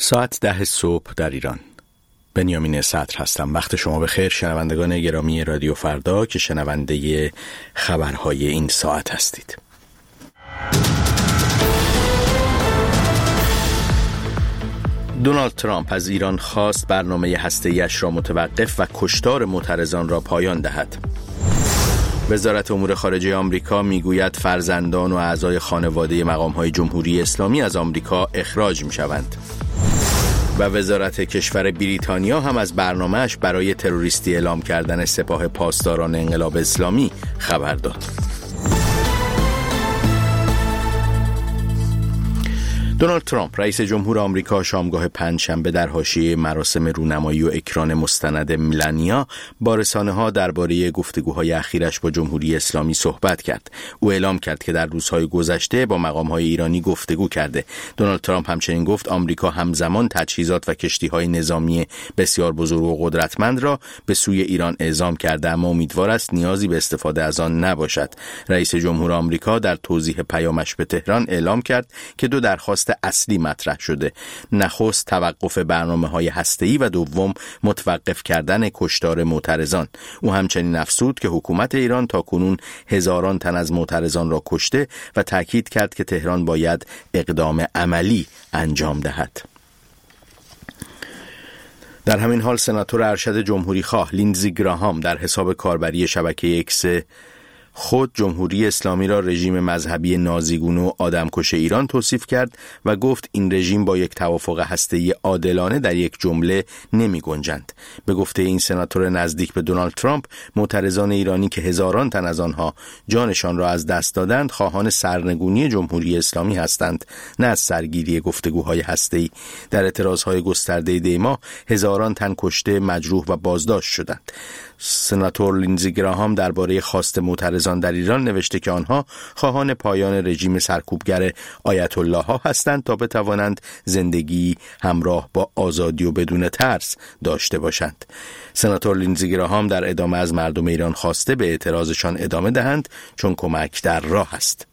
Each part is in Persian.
ساعت 10 صبح در ایران. بنیامین صدر هستم. وقت شما بخیر شنوندگان گرامی رادیو فردا که شنونده خبرهای این ساعت هستید. دونالد ترامپ از ایران خواست برنامه هسته‌ای‌اش را متوقف و کشتار معترضان را پایان دهد. وزارت امور خارجه آمریکا میگوید فرزندان و اعضای خانواده مقام‌های جمهوری اسلامی از آمریکا اخراج می‌شوند. و وزارت کشور بریتانیا هم از برنامه‌اش برای تروریستی اعلام کردن سپاه پاسداران انقلاب اسلامی خبر داد. دونالد ترامپ رئیس جمهور آمریکا شامگاه پنجشنبه در حاشیه مراسم رونمایی و اکران مستند ملانیا با رسانه‌ها درباره گفتگوهای اخیرش با جمهوری اسلامی صحبت کرد. او اعلام کرد که در روزهای گذشته با مقام‌های ایرانی گفتگو کرده. دونالد ترامپ همچنین گفت آمریکا همزمان تجهیزات و کشتی‌های نظامی بسیار بزرگ و قدرتمند را به سوی ایران اعزام کرده، اما امیدوار است نیازی به استفاده از آن نباشد. رئیس جمهور آمریکا در توضیح پیامش به تهران اعلام کرد که دو درخواست اصلی مطرح شده: نخست توقف برنامه‌های هسته‌ای و دوم متوقف کردن کشتار معترضان. او همچنین افزود که حکومت ایران تاکنون هزاران تن از معترضان را کشته و تاکید کرد که تهران باید اقدام عملی انجام دهد. در همین حال سناتور ارشد جمهوری خواه لیندزی گراهام در حساب کاربری شبکه اکس خود جمهوری اسلامی را رژیم مذهبی نازیگونه و آدمکش ایران توصیف کرد و گفت این رژیم با یک توافق هسته‌ای عادلانه در یک جمله نمی گنجند. به گفته این سناتور نزدیک به دونالد ترامپ، معترضان ایرانی که هزاران تن از آنها جانشان را از دست دادند خواهان سرنگونی جمهوری اسلامی هستند، نه از سرگیری گفتگوهای هسته‌ای. در اعتراضهای گسترده دیما هزاران تن کشته، مجروح و بازداشت شدند. سناتور لیندزی گراهام درباره خواست معترضان در ایران نوشته که آنها خواهان پایان رژیم سرکوبگر آیت الله ها هستند تا بتوانند زندگی همراه با آزادی و بدون ترس داشته باشند. سناتور لیندزی گراهام در ادامه از مردم ایران خواسته به اعتراضشان ادامه دهند چون کمک در راه است.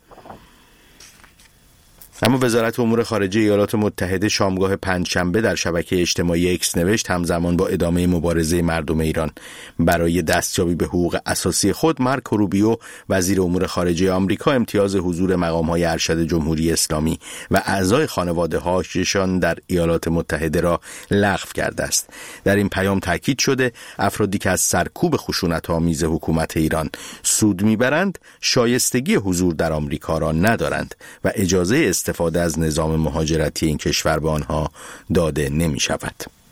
اما وزارت امور خارجه ایالات متحده شامگاه پنجشنبه در شبکه اجتماعی اکس نوشت همزمان با ادامه مبارزه مردم ایران برای دستیابی به حقوق اساسی خود، مارکو روبیو وزیر امور خارجه آمریکا امتیاز حضور مقام‌های ارشد جمهوری اسلامی و اعضای خانواده‌هاشان در ایالات متحده را لغو کرده است. در این پیام تاکید شده افرادی که از سرکوب خشونت‌آمیز حکومت ایران سود میبرند شایستگی حضور در آمریکا را ندارند و اجازه استفاده از نظام مهاجرتی این کشور به آنها داده نمی شود.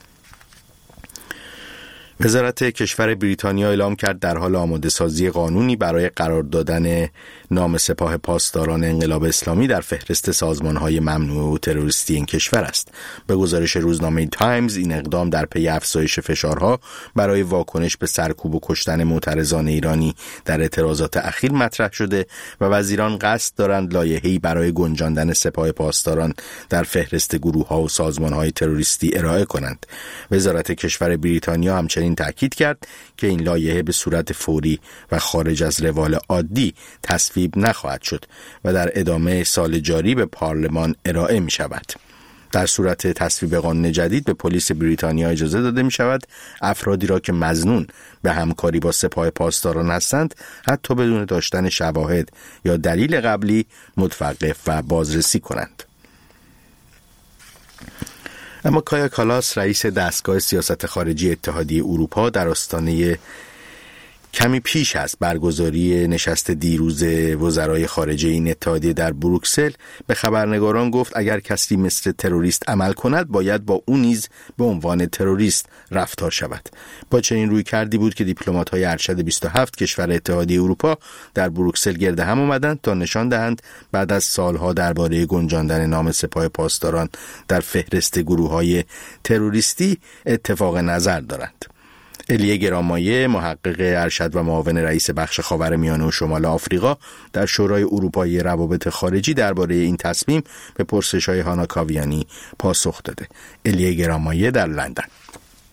وزارت کشور بریتانیا اعلام کرد در حال آماده سازی قانونی برای قرار دادن نام سپاه پاسداران انقلاب اسلامی در فهرست سازمان‌های ممنوعه و تروریستی این کشور است. به گزارش روزنامه تایمز این اقدام در پی افزایش فشارها برای واکنش به سرکوب و کشتن معترضان ایرانی در اعتراضات اخیر مطرح شده و وزیران قصد دارند لایحه‌ای برای گنجاندن سپاه پاسداران در فهرست گروه‌ها و سازمان‌های تروریستی ارائه کنند. وزارت کشور بریتانیا همچنین تأکید کرد که این لایحه به صورت فوری و خارج از روال عادی تصویب نخواهد شد و در ادامه سال جاری به پارلمان ارائه می شود. در صورت تصویب قانون جدید به پلیس بریتانیا اجازه داده می شود افرادی را که مظنون به همکاری با سپاه پاسداران هستند حتی بدون داشتن شواهد یا دلیل قبلی متوقف و بازرسی کنند. اما کایا کالاس رئیس دستگاه سیاست خارجی اتحادیه اروپا در آستانه کمی پیش از برگزاری نشست دیروز وزرای خارجه این اتحادیه در بروکسل به خبرنگاران گفت اگر کسی مثل تروریست عمل کند باید با او نیز به عنوان تروریست رفتار شود. با چنین روی کردی بود که دیپلمات‌های ارشد 27 کشور اتحادیه اروپا در بروکسل گرد هم آمدند تا نشان دهند بعد از سالها درباره گنجاندن نام سپاه پاسداران در فهرست گروه‌های تروریستی اتفاق نظر دارند. الیه گرامایه محقق ارشد و معاون رئیس بخش خاورمیانه و شمال آفریقا در شورای اروپایی روابط خارجی درباره این تصمیم به پرسش‌های هانا کاویانی پاسخ داده. الیه گرامایه در لندن.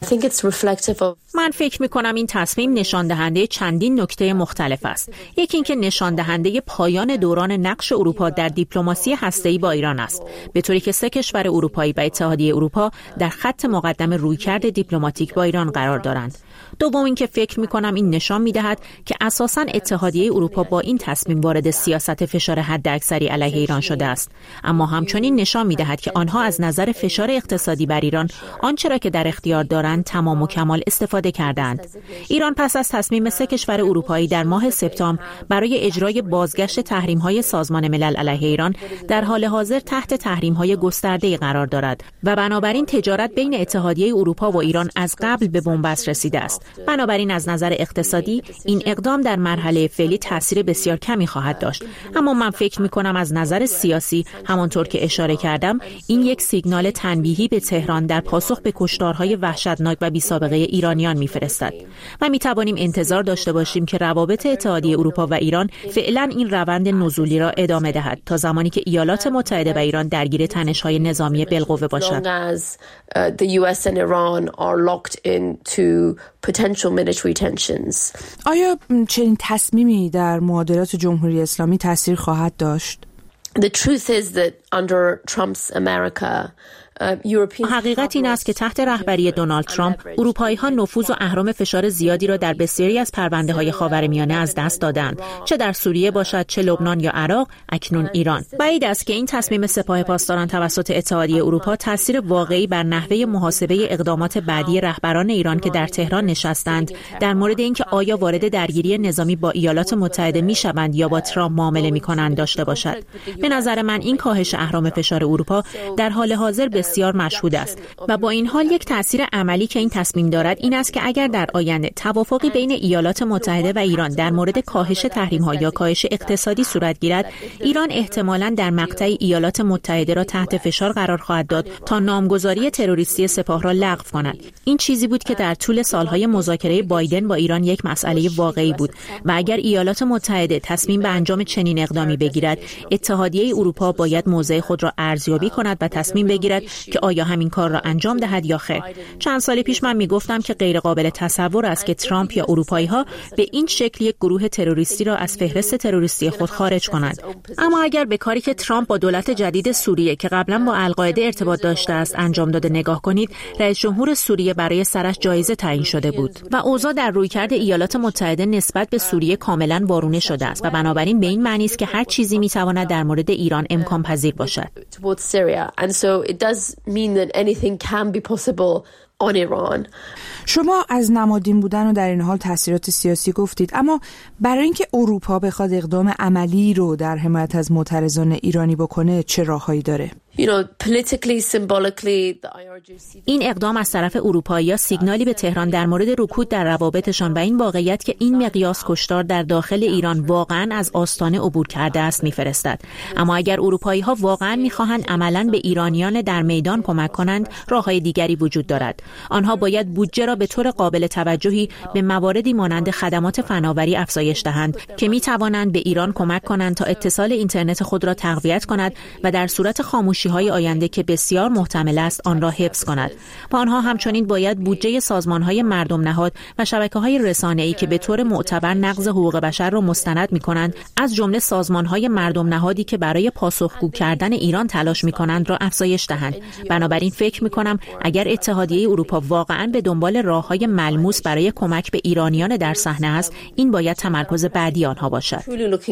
من فکر می‌کنم این تصمیم نشان دهنده چندین نکته مختلف است. یکی اینکه نشان دهنده پایان دوران نقش اروپا در دیپلماسی هسته‌ای با ایران است، به طوری که 3 کشور اروپایی و اتحادیه اروپا در خط مقدم رویکرد دیپلماتیک با ایران قرار دارند. دوم اینکه فکر می‌کنم این نشان می‌دهد که اساساً اتحادیه اروپا با این تصمیم وارد سیاست فشار حداکثری علیه ایران شده است، اما همچنین نشان می‌دهد که آنها از نظر فشار اقتصادی بر ایران آنچه را که در اختیار دارند تمام و کمال استفاده کردند. ایران پس از تصمیم 3 کشور اروپایی در ماه سپتامبر برای اجرای بازگشت تحریم‌های سازمان ملل علیه ایران در حال حاضر تحت تحریم‌های گسترده‌ای قرار دارد و بنابراین تجارت بین اتحادیه اروپا و ایران از قبل به بنبست رسیده است. بنابراین از نظر اقتصادی این اقدام در مرحله فعلی تاثیر بسیار کمی خواهد داشت، اما من فکر می‌کنم از نظر سیاسی همانطور که اشاره کردم این یک سیگنال تنبیهی به تهران در پاسخ به کشتارهای وحشتناک و بی‌سابقه ایرانیان می‌فرستد و می‌توانیم انتظار داشته باشیم که روابط اتحادیه اروپا و ایران فعلا این روند نزولی را ادامه دهد تا زمانی که ایالات متحده و ایران درگیر تنش‌های نظامی بالقوه باشند. آیا چنین تصمیمی در معادلات جمهوری اسلامی تاثیر خواهد داشت؟ The truth is that under Trump's America, حقیقت این است که تحت رهبری دونالد ترامپ اروپایی‌ها نفوذ و اهرم فشار زیادی را در بسیاری از پرونده‌های خاورمیانه از دست دادند، چه در سوریه باشد، چه لبنان یا عراق، اکنون ایران. بعید است که این تصمیم سپاه پاسداران توسط اتحادیه اروپا تاثیر واقعی بر نحوه محاسبه اقدامات بعدی رهبران ایران که در تهران نشستند در مورد اینکه آیا وارد درگیری نظامی با ایالات متحده می‌شوند یا با ترامپ معامله می‌کنند داشته باشد. به نظر من این کاهش اهرم فشار اروپا در حال حاضر بسیار مشهود است و با این حال یک تأثیر عملی که این تصمیم دارد این است که اگر در آینده توافقی بین ایالات متحده و ایران در مورد کاهش تحریم‌ها یا کاهش اقتصادی صورت گیرد، ایران احتمالاً در مقطعی ایالات متحده را تحت فشار قرار خواهد داد تا نامگذاری تروریستی سپاه را لغو کند. این چیزی بود که در طول سالهای مذاکره بایدن با ایران یک مسئله واقعی بود و اگر ایالات متحده تصمیم به انجام چنین اقدامی بگیرد، اتحادیه اروپا باید موضع خود را ارزیابی کند و تصمیم بگیرد که آیا همین کار را انجام دهد یا خیر. چند سال پیش من میگفتم که غیر قابل تصور است که ترامپ یا اروپایی‌ها به این شکل یک گروه تروریستی را از فهرست تروریستی خود خارج کنند. اما اگر به کاری که ترامپ با دولت جدید سوریه که قبلا با القاعده ارتباط داشته است انجام داده نگاه کنید، رئیس جمهور سوریه برای سرش جایزه تعیین شده بود و اوضاع در رویکرد ایالات متحده نسبت به سوریه کاملا وارونه شده است و بنابراین به این معنی است که هر چیزی میتواند در مورد ایران امکان پذیر باشد. mean that anything can be possible on Iran. شما از نمادین بودن و در این حال تاثیرات سیاسی گفتید، اما برای اینکه اروپا بخواد اقدام عملی رو در حمایت از معترضان ایرانی بکنه چه راههایی داره؟ این اقدام از طرف اروپایی‌ها سیگنالی به تهران در مورد رکود در روابطشان و این واقعیت که این مقیاس کشتار در داخل ایران واقعاً از آستانه عبور کرده است می‌فرستد. اما اگر اروپایی‌ها واقعاً می‌خواهند عملاً به ایرانیان در میدان کمک کنند، راه‌های دیگری وجود دارد. آنها باید بودجه را به طور قابل توجهی به مواردی مانند خدمات فناوری افزایش دهند که می‌توانند به ایران کمک کنند تا اتصال اینترنت خود را تقویت کند و در صورت خاموشی‌های آینده که بسیار محتمل است آن را حفظ کند. و آنها همچنین باید بودجه سازمان‌های مردم نهاد و شبکه‌های رسانه‌ای که به طور معتبر نقض حقوق بشر را مستند می‌کنند، از جمله سازمان‌های مردم نهادی که برای پاسخگو کردن ایران تلاش می‌کنند را افزایش دهند. بنابراین فکر می‌کنم اگر اتحادیه اروپا واقعاً به دنبال راه‌های ملموس برای کمک به ایرانیان در صحنه است، این باید تمرکز بعدی آنها باشد.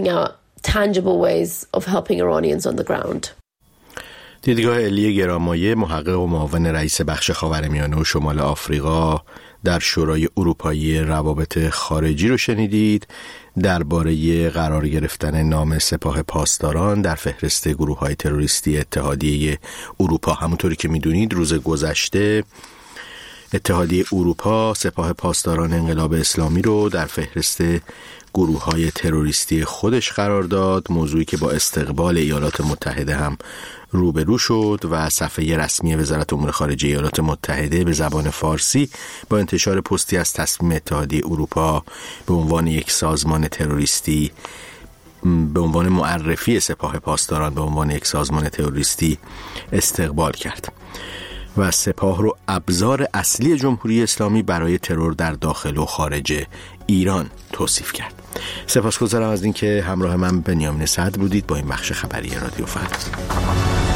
دیدگاه الی گرامایه، محقق و معاون رئیس بخش خاورمیانه و شمال آفریقا در شورای اروپایی روابط خارجی رو شنیدید درباره قرار گرفتن نام سپاه پاسداران در فهرست گروه‌های تروریستی اتحادیه اروپا. همونطوری که می‌دونید روز گذشته اتحادیه اروپا سپاه پاسداران انقلاب اسلامی رو در فهرست گروه‌های تروریستی خودش قرار داد، موضوعی که با استقبال ایالات متحده هم روبرو شد و صفحه رسمی وزارت امور خارجه ایالات متحده به زبان فارسی با انتشار پستی از تصمیم اتحادیه اروپا به عنوان یک سازمان تروریستی، به عنوان معرفی سپاه پاسداران به عنوان یک سازمان تروریستی استقبال کرد. و سپاه رو ابزار اصلی جمهوری اسلامی برای ترور در داخل و خارج ایران توصیف کرد. سپاسگزارم از اینکه همراه من بنیامین سعد بودید با این بخش خبری رادیو فردا.